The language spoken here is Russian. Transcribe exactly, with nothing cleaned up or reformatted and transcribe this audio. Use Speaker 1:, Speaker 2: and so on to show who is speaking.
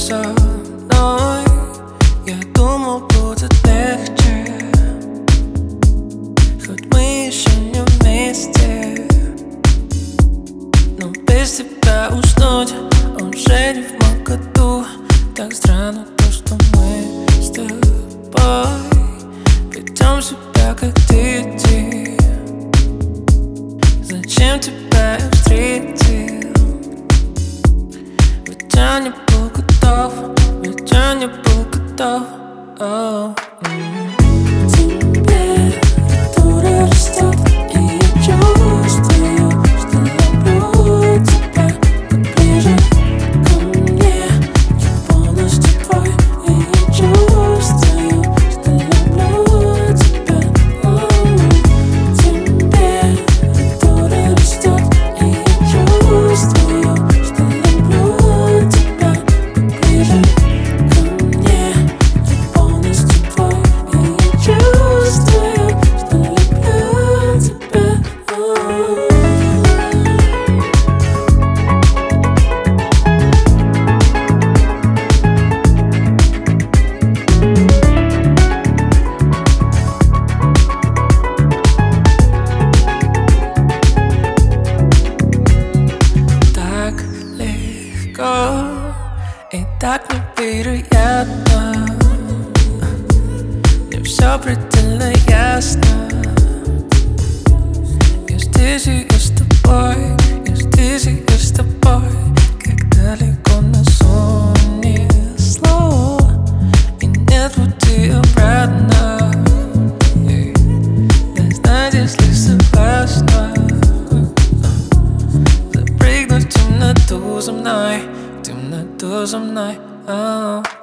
Speaker 1: со мной. Я думал, будет легче, хоть мы еще не вместе. Но без тебя уснуть уже не в моготу. Так странно то, что мы с тобой ведем себя как дети. Зачем тебя я встретил? Ведь я не был готов, ведь я не был готов. Oh. Mm.
Speaker 2: Тебе натура растет, и я чувствую, что люблю тебя. Так ближе ко мне, я полностью твой, и я чувствую, что люблю тебя. Oh. Тебе натура растет, и я чувствую, что люблю тебя. Так ближе ко мне, я полностью твой, и я чувствую, что люблю тебя. Oh.
Speaker 1: Так легко и так невероятно. Мне все предельно ясно. Я здесь и я с тобой, я здесь и я с тобой. Как далеко нас унесло, и нет пути обратно. Эй, дай знать, если согласна запрыгнуть в темноту за мной, в темноту за мной. Oh.